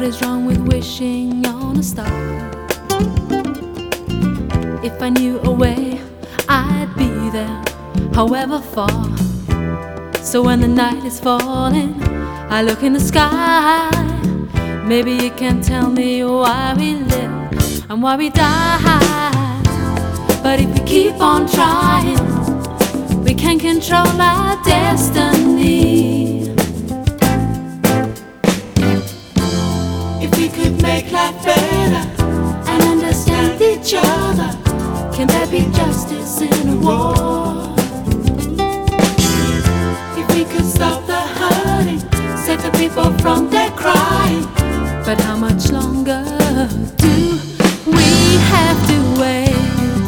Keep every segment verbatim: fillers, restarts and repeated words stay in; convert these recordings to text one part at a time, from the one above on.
What is wrong with wishing on a star? If I knew a way, I'd be there, however far. So when the night is falling, I look in the sky. Maybe you can tell me why we live and why we die. But if we keep on trying, we can control our destiny. If we could make life better and understand each other, can there be justice in a war? If we could stop the hurting, save the people from their crying. But how much longer do we have to wait?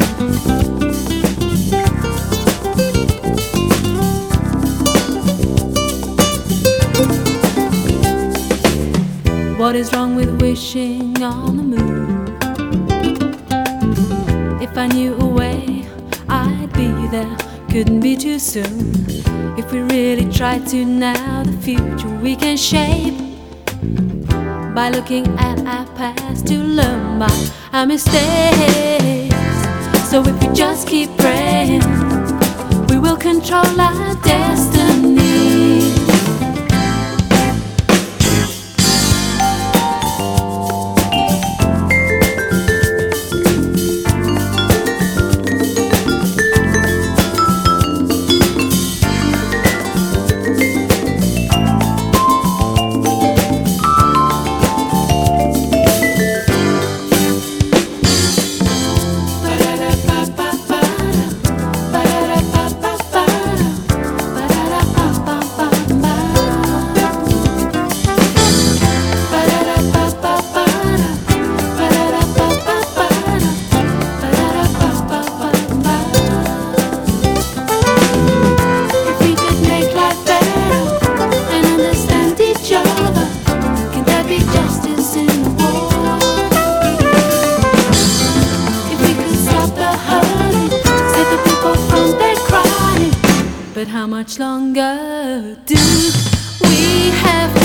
What is wrong with wishing on the moon? If I knew a way, I'd be there. Couldn't be too soon. If we really try to, now the future we can shape by looking at our past to learn by our mistakes. So if we just keep praying, we will control our destiny. But how much longer do we have to